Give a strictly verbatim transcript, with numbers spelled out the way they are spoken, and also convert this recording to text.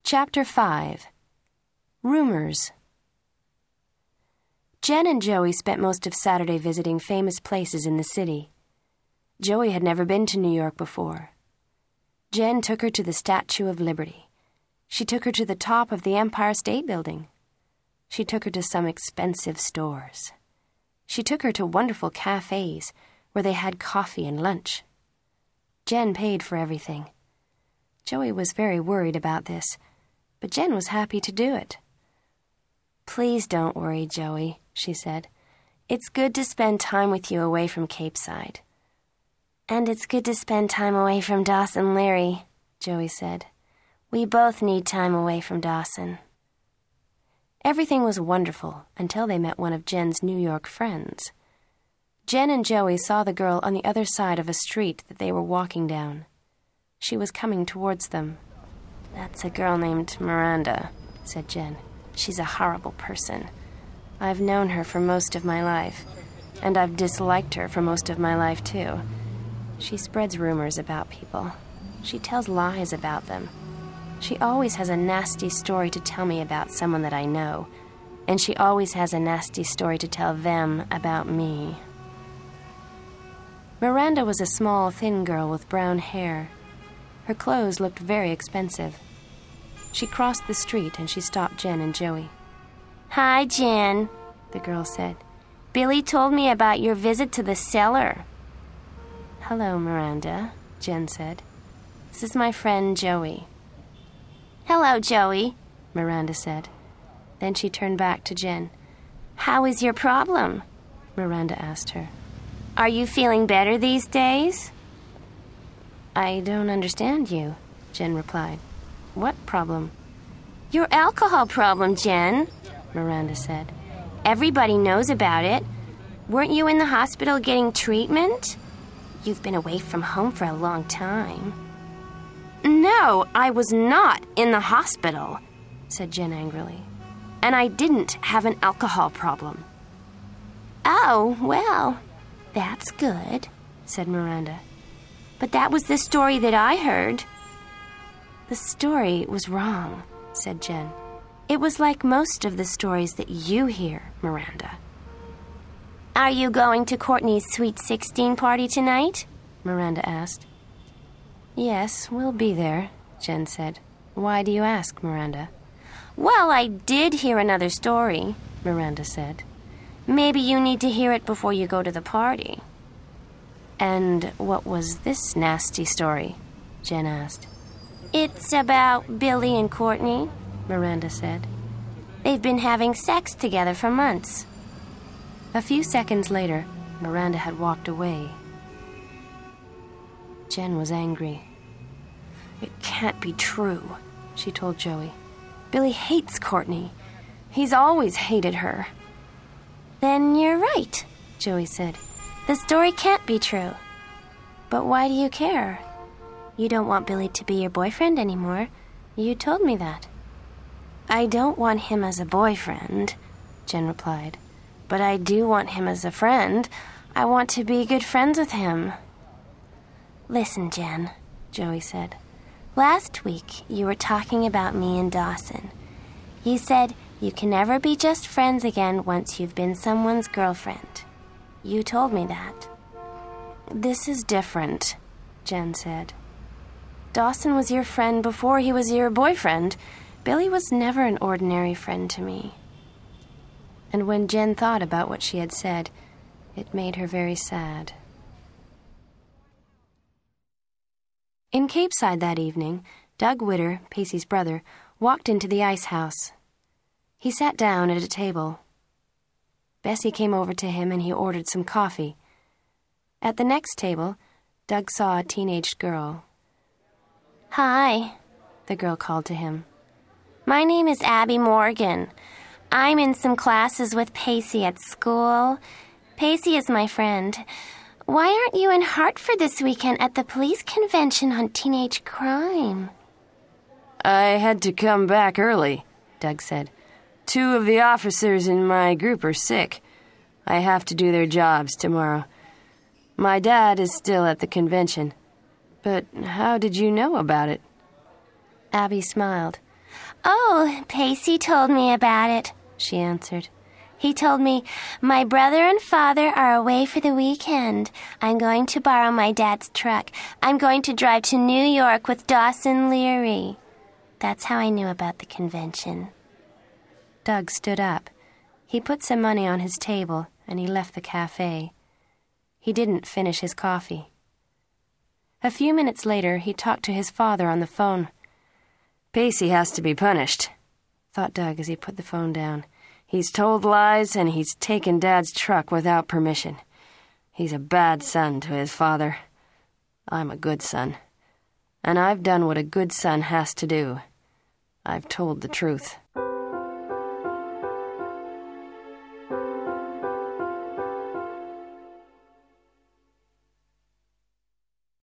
Chapter five. Rumors. Jen and Joey spent most of Saturday visiting famous places in the city. Joey had never been to New York before. Jen took her to the Statue of Liberty. She took her to the top of the Empire State Building. She took her to some expensive stores. She took her to wonderful cafes where they had coffee and lunch. Jen paid for everything. Joey was very worried about this, but Jen was happy to do it. "Please don't worry, Joey," she said. "It's good to spend time with you away from Capeside." "And it's good to spend time away from Dawson Leary," Joey said. "We both need time away from Dawson." Everything was wonderful until they met one of Jen's New York friends. Jen and Joey saw the girl on the other side of a street that they were walking down. She was coming towards them. "That's a girl named Miranda," said Jen. "She's a horrible person. I've known her for most of my life, and I've disliked her for most of my life, too. She spreads rumors about people. She tells lies about them. She always has a nasty story to tell me about someone that I know, and she always has a nasty story to tell them about me." Miranda was a small, thin girl with brown hair. Her clothes looked very expensive. She crossed the street and she stopped Jen and Joey. "Hi, Jen," the girl said. "Billy told me about your visit to the cellar." "Hello, Miranda," Jen said. "This is my friend Joey." "Hello, Joey," Miranda said. Then she turned back to Jen. "How is your problem?" Miranda asked her. "Are you feeling better these days?" "I don't understand you," Jen replied. "What problem?" "Your alcohol problem, Jen," Miranda said. "Everybody knows about it. Weren't you in the hospital getting treatment? You've been away from home for a long time." "No, I was not in the hospital," said Jen angrily. "And I didn't have an alcohol problem." "Oh, well, that's good," said Miranda. "But that was the story that I heard." "The story was wrong," said Jen. "It was like most of the stories that you hear, Miranda." "Are you going to Courtney's Sweet Sixteen party tonight?" Miranda asked. "Yes, we'll be there," Jen said. "Why do you ask, Miranda?" "Well, I did hear another story," Miranda said. "Maybe you need to hear it before you go to the party." "And what was this nasty story?" Jen asked. "It's about Billy and Courtney," Miranda said. "They've been having sex together for months." A few seconds later, Miranda had walked away. Jen was angry. "It can't be true," she told Joey. "Billy hates Courtney. He's always hated her." "Then you're right," Joey said. "The story can't be true." "But why do you care? You don't want Billy to be your boyfriend anymore. You told me that." "I don't want him as a boyfriend," Jen replied. "But I do want him as a friend. I want to be good friends with him." "Listen, Jen," Joey said. "Last week you were talking about me and Dawson. You said you can never be just friends again once you've been someone's girlfriend. You told me that." "This is different," Jen said. "Dawson was your friend before he was your boyfriend. Billy was never an ordinary friend to me." And when Jen thought about what she had said, it made her very sad. In Capeside that evening, Doug Witter, Pacey's brother, walked into the ice house. He sat down at a table. Bessie came over to him and he ordered some coffee. At the next table, Doug saw a teenage girl. "Hi," the girl called to him. "My name is Abby Morgan. I'm in some classes with Pacey at school. Pacey is my friend. Why aren't you in Hartford this weekend at the police convention on teenage crime?" "I had to come back early," Doug said. "Two of the officers in my group are sick. I have to do their jobs tomorrow. My dad is still at the convention. But how did you know about it?" Abby smiled. Oh, Pacey told me about it, she answered. He told me, my brother and father are away for the weekend. I'm going to borrow my dad's truck. I'm going to drive to New York with Dawson Leary. That's how I knew about the convention. Doug stood up. He put some money on his table, and he left the cafe. He didn't finish his coffee. A few minutes later, he talked to his father on the phone. Pacey has to be punished, thought Doug as he put the phone down. He's told lies, and he's taken Dad's truck without permission. He's a bad son to his father. I'm a good son. And I've done what a good son has to do. I've told the truth.